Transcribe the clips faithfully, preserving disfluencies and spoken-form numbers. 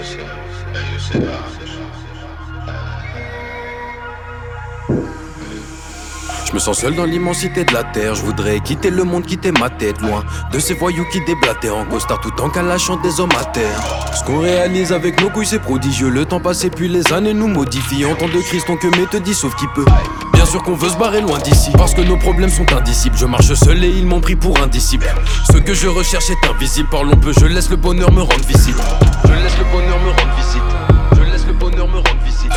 Je me sens seul dans l'immensité de la terre. Je voudrais quitter le monde, quitter ma tête, loin de ces voyous qui déblatèrent en costard tout en calachant des hommes à terre. Ce qu'on réalise avec nos couilles c'est prodigieux. Le temps passé puis les années nous modifient. En temps de crise ton que te dit sauf qui peut. Bien sûr qu'on veut se barrer loin d'ici, parce que nos problèmes sont indicibles. Je marche seul et ils m'ont pris pour un disciple. Ce que je recherche est invisible. Parlons peu, je laisse le bonheur me rendre visite. Je laisse le bonheur me rendre visite. Je laisse le bonheur me rendre visite.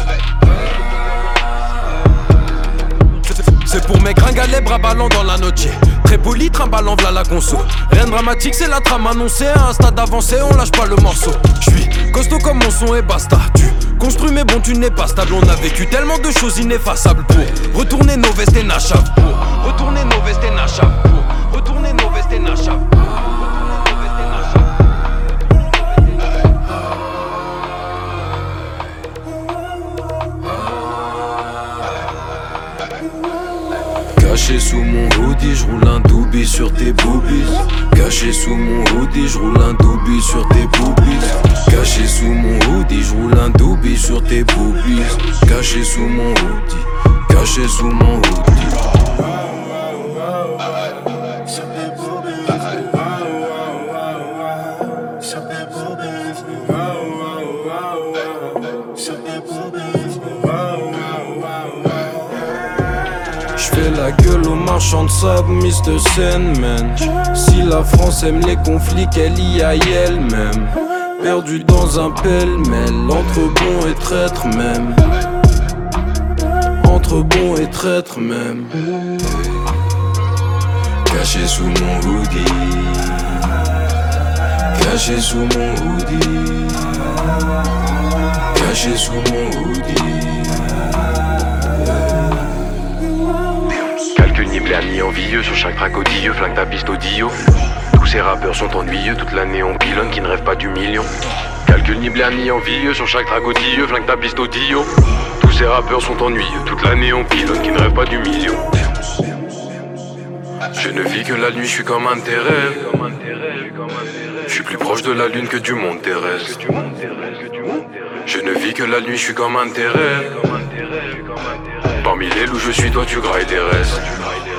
C'est pour mes gringalets bras ballants dans la noche. Très poli, trimballant v'là la conso. Rien de dramatique, c'est la trame annoncée. À un stade avancé, on lâche pas le morceau. J'suis costaud comme mon son et basta. Tu construis mais bon tu n'es pas stable. On a vécu tellement de choses ineffaçables. Pour retourner nos vestes et nachaves. Pour retourner nos vestes et nachaves. Pour retourner nos vestes et nachaves. Caché sous mon hoodie, j'roule un doobie sur tes boobies. Caché sous mon hoodie, j'roule un doobie sur tes boobies. Caché sous mon hoodie, j'roule un doobie sur tes boobies. Caché sous mon hoodie, caché sous mon hoodie. J'fais la gueule aux marchands de sable, mister Sandman. Si la France aime les conflits, qu'elle y aille elle-même. Perdu dans un pêle-mêle, entre bon et traître même. Entre bon et traître même. Caché sous mon hoodie. Caché sous mon hoodie. Caché sous mon hoodie. Calcul ni blé ni envieux, sur chaque track odieux, flingue ta piste au dio. Tous ces rappeurs sont ennuyeux, toute l'année on pilonne qui ne rêve pas du million. Calcul ni blé ni envieux, sur chaque track odieux, flingue ta piste au dio. Tous ces rappeurs sont ennuyeux, toute l'année on pilonne qui ne rêve pas du million. Je ne vis que la nuit, je suis comme un terreur. Je suis plus proche de la lune que du monde terrestre. Je ne vis que la nuit, je suis comme un terreur. Parmi les loups, je suis toi, tu grailles des restes.